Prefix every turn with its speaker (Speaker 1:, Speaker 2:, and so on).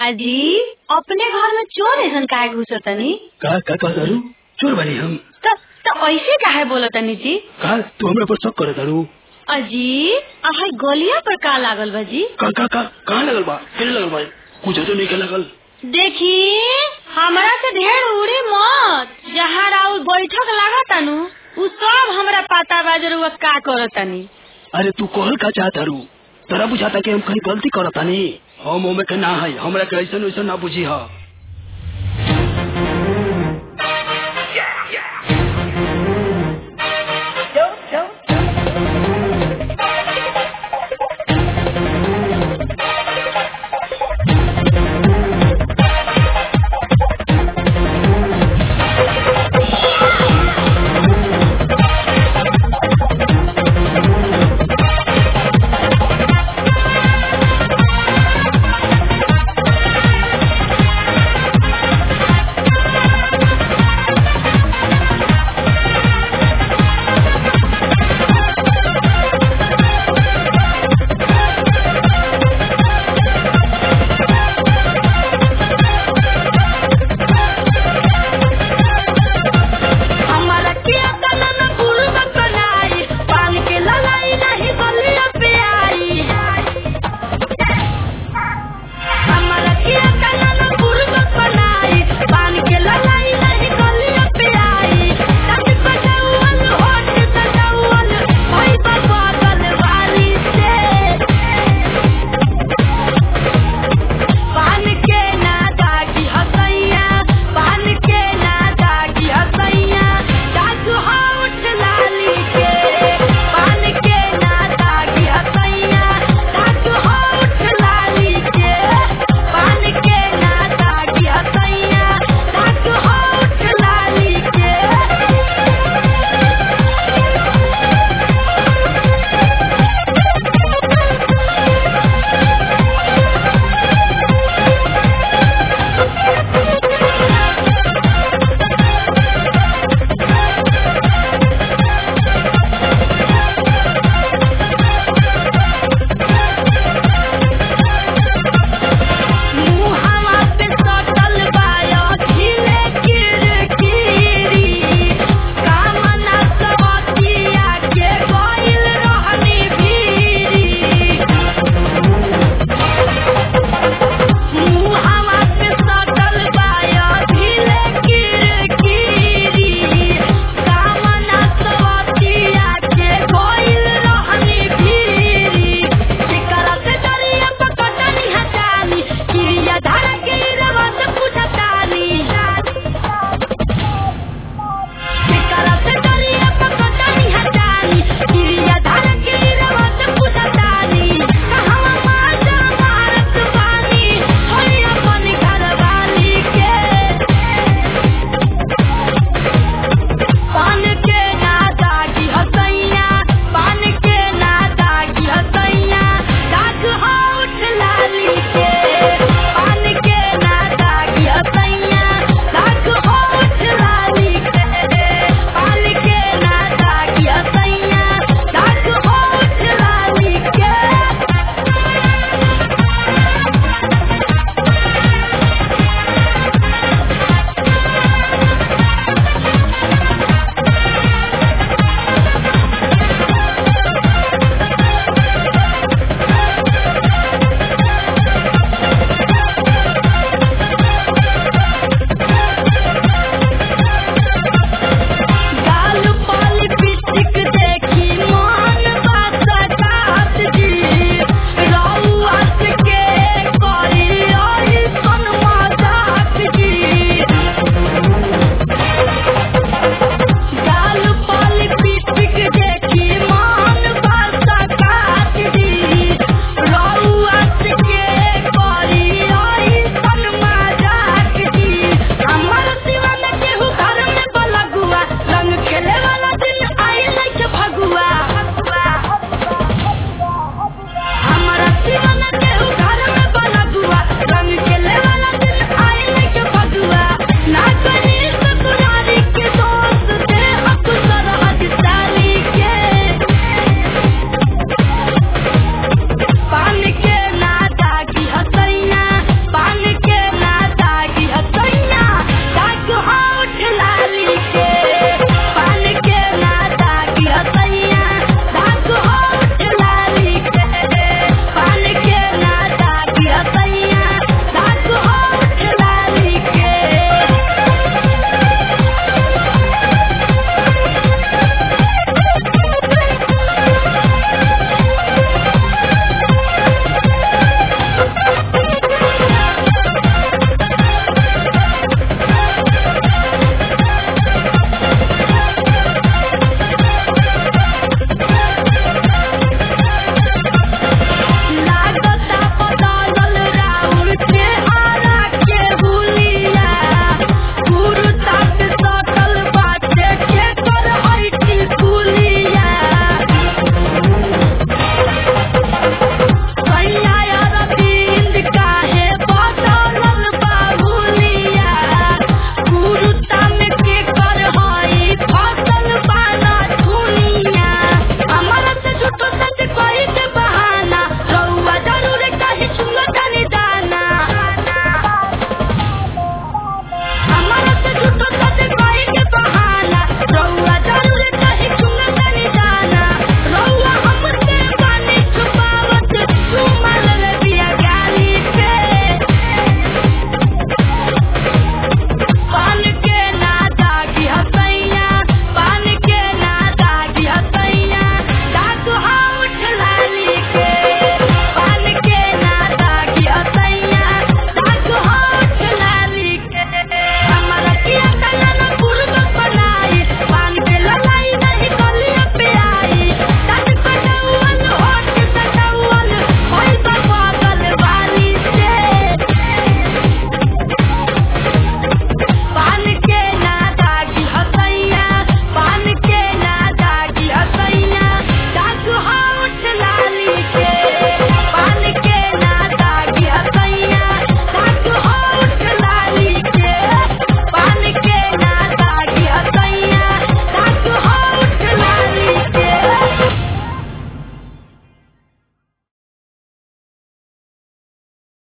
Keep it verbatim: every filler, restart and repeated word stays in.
Speaker 1: अजी अपने घर में चोर ऐसा काहे घुसतनी?
Speaker 2: का का कहतारू? चोर बनी हम।
Speaker 1: त त ऐसे काहे बोलतनी जी?
Speaker 2: का तू हमरा पर शक करतारू?
Speaker 1: अजी आहा गलिया पर का लागल बा जी?
Speaker 2: का का का कहां लगल बा? केने लगल बा? कुछ तो नहीं के लगल।
Speaker 1: देखी हमरा से ढेर उड़ी मत। जहाँ राउर बैठक लागतानु उ सब हमरा पता बा जरुआ का करतनी।
Speaker 2: अरे तू कहल का चाहतारू? तोरा बुझाता कि हम कहीं गलती करतानी? हम ओमे के ना है, हमरा के ऐसा वैसा ना बुझी हा।